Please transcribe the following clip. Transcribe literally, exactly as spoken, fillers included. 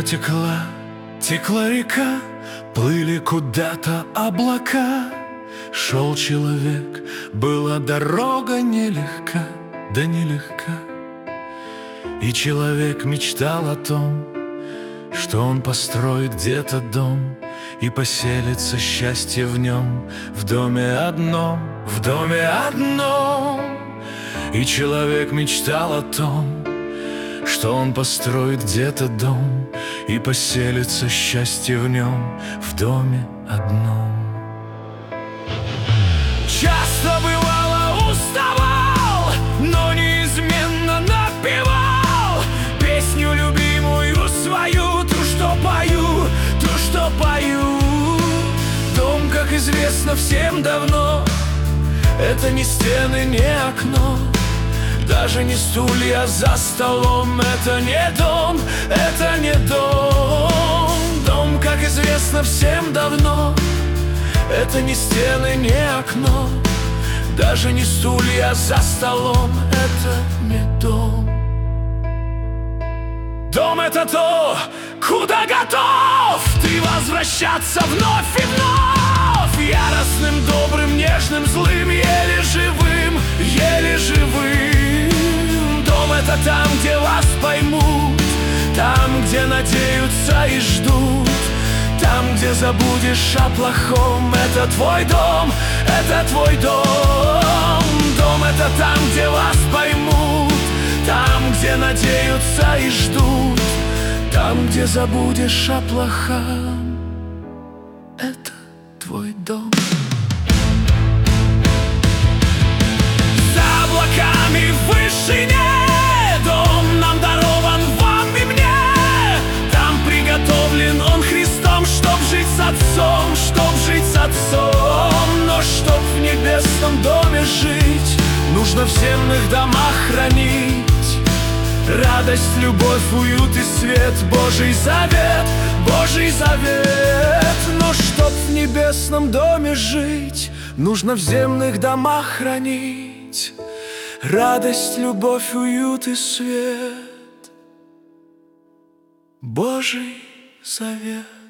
текла, текла река, плыли куда-то облака. Шел человек, была дорога нелегка, да нелегка. И человек мечтал о том, что он построит где-то дом и поселится счастье в нем, в доме одном, в доме одном. И человек мечтал о том, что он построит где-то дом и поселится счастье в нем, в доме одном. Часто бывало уставал, но неизменно напевал песню любимую свою, ту, что пою, ту, что пою. Дом, как известно всем давно, это не стены, не окно, даже не стулья за столом. Это не дом, это не дом. Дом, как известно всем давно, это не стены, не окно, даже не стулья за столом. Это не дом. Дом — это то, куда готов ты возвращаться вновь и вновь, яростным, добрым, нежным, злым, еле живым, еле живым. Дом — это там, где вас поймут, там, где надеются и ждут, там, где забудешь о плохом. Это твой дом, это твой дом. Дом — это там, где вас поймут, там, где надеются и ждут, там, где забудешь о плохом. Это твой дом. За облаками в вышине дом нам дарован вам и мне. Там приготовлен он Христом, чтоб жить с Отцом, чтоб жить с Отцом. Но чтоб в небесном доме жить, нужно в земных домах хранить радость, любовь, уют и свет, Божий завет, Божий завет. Но чтоб в небесном доме жить, нужно в земных домах хранить радость, любовь, уют и свет, Божий завет.